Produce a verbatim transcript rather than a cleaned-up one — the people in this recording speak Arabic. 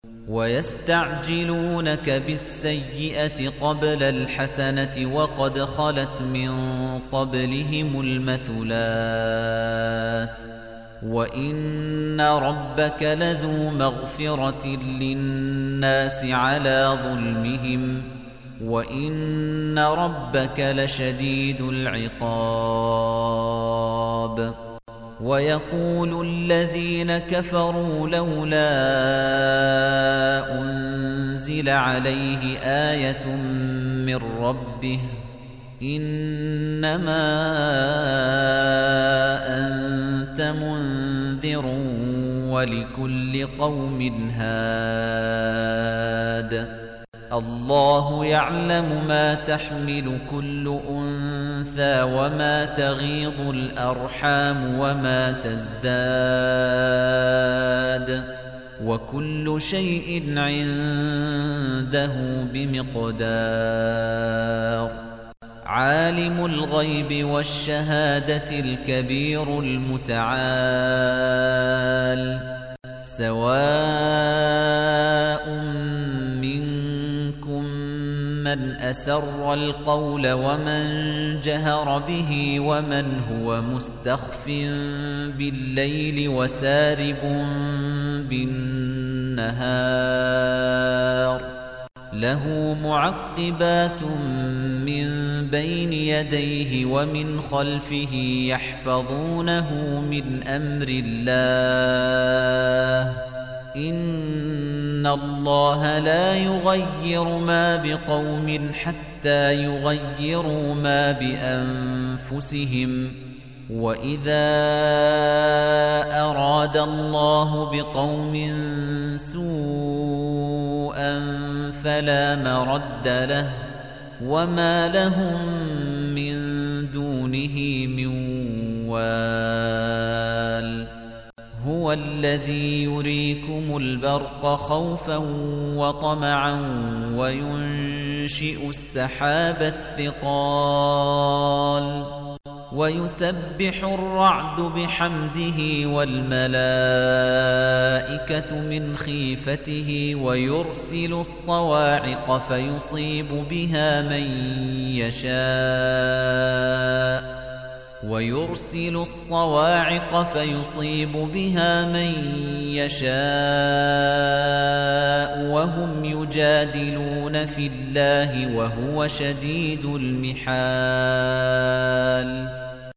وَيَسْتَعْجِلُونَكَ بِالسَّيِّئَةِ قَبْلَ الْحَسَنَةِ وَقَدْ خَلَتْ مِن قَبْلِهِمُ الْمَثُلَاتُ وَإِنَّ رَبَّكَ لَذُو مَغْفِرَةٍ لِّلنَّاسِ عَلَىٰ ظُلْمِهِمْ وَإِنَّ رَبَّكَ لَشَدِيدُ الْعِقَابِ وَيَقُولُ الَّذِينَ كَفَرُوا لَوْلَا أُنزِلَ عَلَيْهِ آيَةٌ مِّن رَّبِّهِ إِنَّمَا أَنتَ مُنذِرٌ وَلِكُلِّ قَوْمٍ هَادٍ اللَّهُ يَعْلَمُ مَا تَحْمِلُ كُلُّ أُنثَىٰ وَمَا تَغِيضُ الْأَرْحَامُ وَمَا تَزْدَادُ وَكُلُّ شَيْءٍ عِندَهُ بِمِقْدَارٍ عَالِمُ الْغَيْبِ وَالشَّهَادَةِ الْكَبِيرُ الْمُتَعَالِ سَوَاءٌ مَّنْ أَسَرَّ الْقَوْلَ وَمَنْ جَهَرَ بِهِ وَمَنْ هُوَ مُسْتَخْفٍ بِاللَّيْلِ وَسَارِبٌ بِالنَّهَارِ لَهُ مُعَقِّبَاتٌ مِّن بَيْنِ يَدَيْهِ وَمِنْ خَلْفِهِ يَحْفَظُونَهُ مِنْ أَمْرِ اللَّهِ إِنَّ اللَّهَ لَا يُغَيِّرُ مَا بِقَوْمٍ حَتَّى يُغَيِّرُوا مَا بِأَنفُسِهِمْ وَإِذَا أَرَادَ اللَّهُ بِقَوْمٍ سُوءًا فَلَا مَرَدَّ لَهُ وَمَا لَهُم مِّن دُونِهِ مِن وَالٍ هُوَ الَّذِي يُرِيكُمُ الْبَرْقَ خَوْفًا وَطَمَعًا وَيُنشِئُ السَّحَابَ الثِّقَالَ وَيُسَبِّحُ الرَّعْدُ بِحَمْدِهِ وَالْمَلَائِكَةُ مِنْ خِيفَتِهِ وَيُرْسِلُ الصَّوَاعِقَ فَيُصِيبُ بِهَا مَن يَشَاءُ وَيُرْسِلُ الصَّوَاعِقَ فَيُصِيبُ بِهَا مَن يَشَاءُ وَهُمْ يُجَادِلُونَ فِي اللَّهِ وَهُوَ شَدِيدُ الْمِحَالِ